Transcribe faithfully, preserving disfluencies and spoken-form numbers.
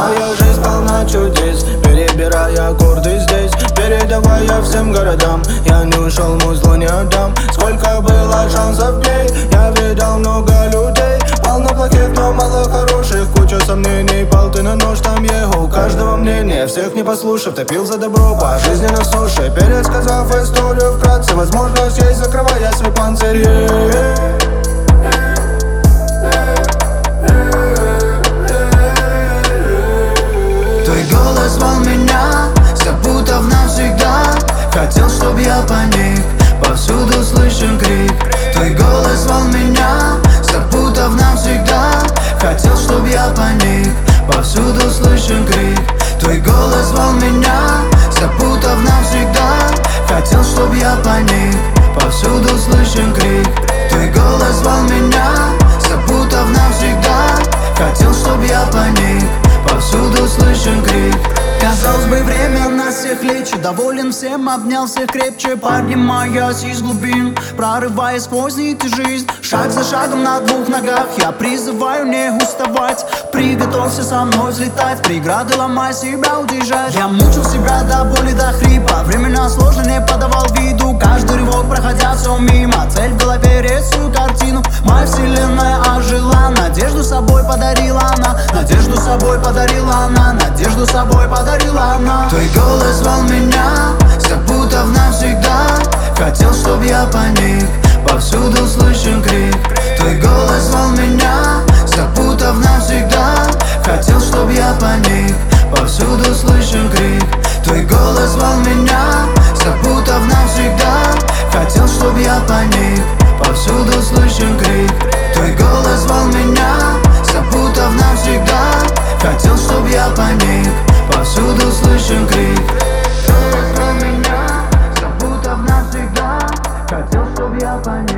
Моя жизнь полна чудес, перебирая аккорды здесь, передавая всем городам. Я не ушел, музло не отдам. Сколько было шансов дней, я видал много людей. Полно плохих, но мало хороших. Куча сомнений, пал ты на нож, там его. У каждого мнения, всех не послушав, топил за добро по жизни на суше. Пересказав историю вкратце, возможность есть, закрывая свой панцирь. Твой голос звал меня, запутав навсегда. Хотел, чтоб я паник, повсюду слышен крик. Твой голос звал меня, запутав навсегда. Хотел, чтоб я паник, повсюду слышен крик. Твой голос звал меня, запутав навсегда. Хотел, чтоб я паник, повсюду слышен крик. Твой голос звал меня, запутав навсегда. Хотел, чтоб я паник, повсюду слышен крик. Казалось бы, время нас всех лечит. Доволен всем, обнял всех крепче. Поднимаясь из глубин, прорываясь сквозь нити жизнь. Шаг за шагом на двух ногах я призываю не уставать. Приготовься со мной взлетать, преграды ломай, себя удержать. Я мучил себя до боли, до хрипа. Времена сложно не подавал виду. Каждый рывок проходя все мимо. Цель в голове, рисую картину. Моя вселенная ожила. Надежду собой подарила она. Надежду собой подарила она. Надежду собой подарила она. Твой голос звал меня, запутав навсегда. Хотел, чтоб я паник, повсюду слышен крик. Твой голос звал меня, запутав навсегда. Хотел, чтоб я паник, повсюду слышен крик. Твой голос звал меня, запутав навсегда. Хотел, чтоб я паник, повсюду слышен крик. Твой голос звал меня, запутав навсегда. Хотел, чтоб я паник, повсюду слышен крик. Голос звал меня, запутав навсегда. Хотел, чтоб я паник.